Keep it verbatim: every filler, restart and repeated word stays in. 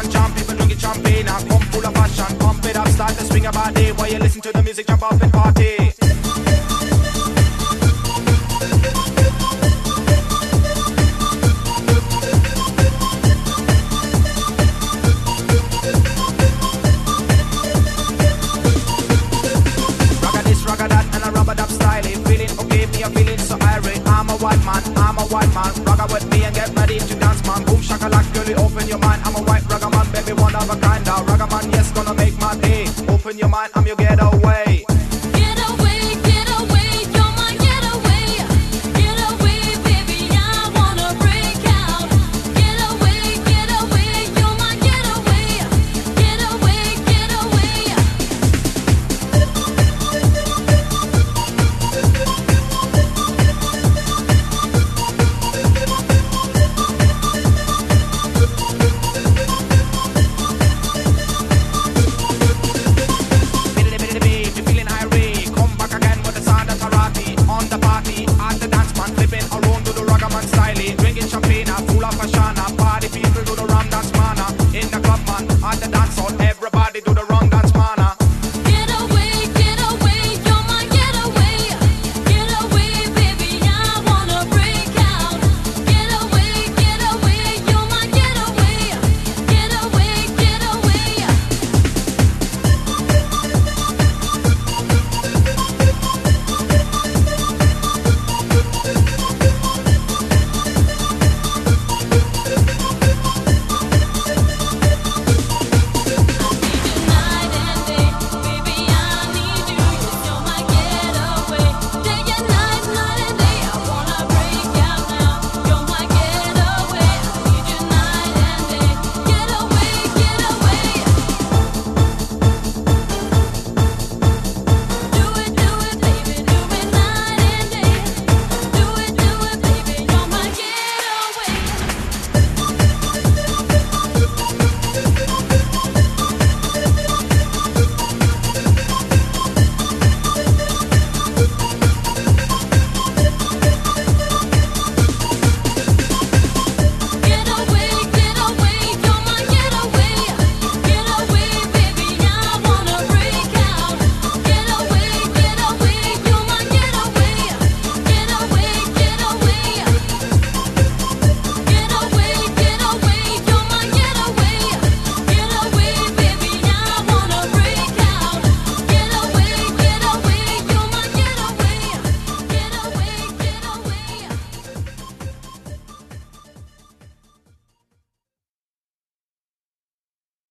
jump, people drink it champagne. I come full of passion, pump it up, start to swing about day. While you listen to the music, jump up and party. White man, I'm a white man. Ragga with me and get ready to dance, man. Boom shakalak, girlie, open your mind. I'm a white ragga man, baby, one of a kind. Now ragga man, yes, gonna make my day. Open your mind, I'm your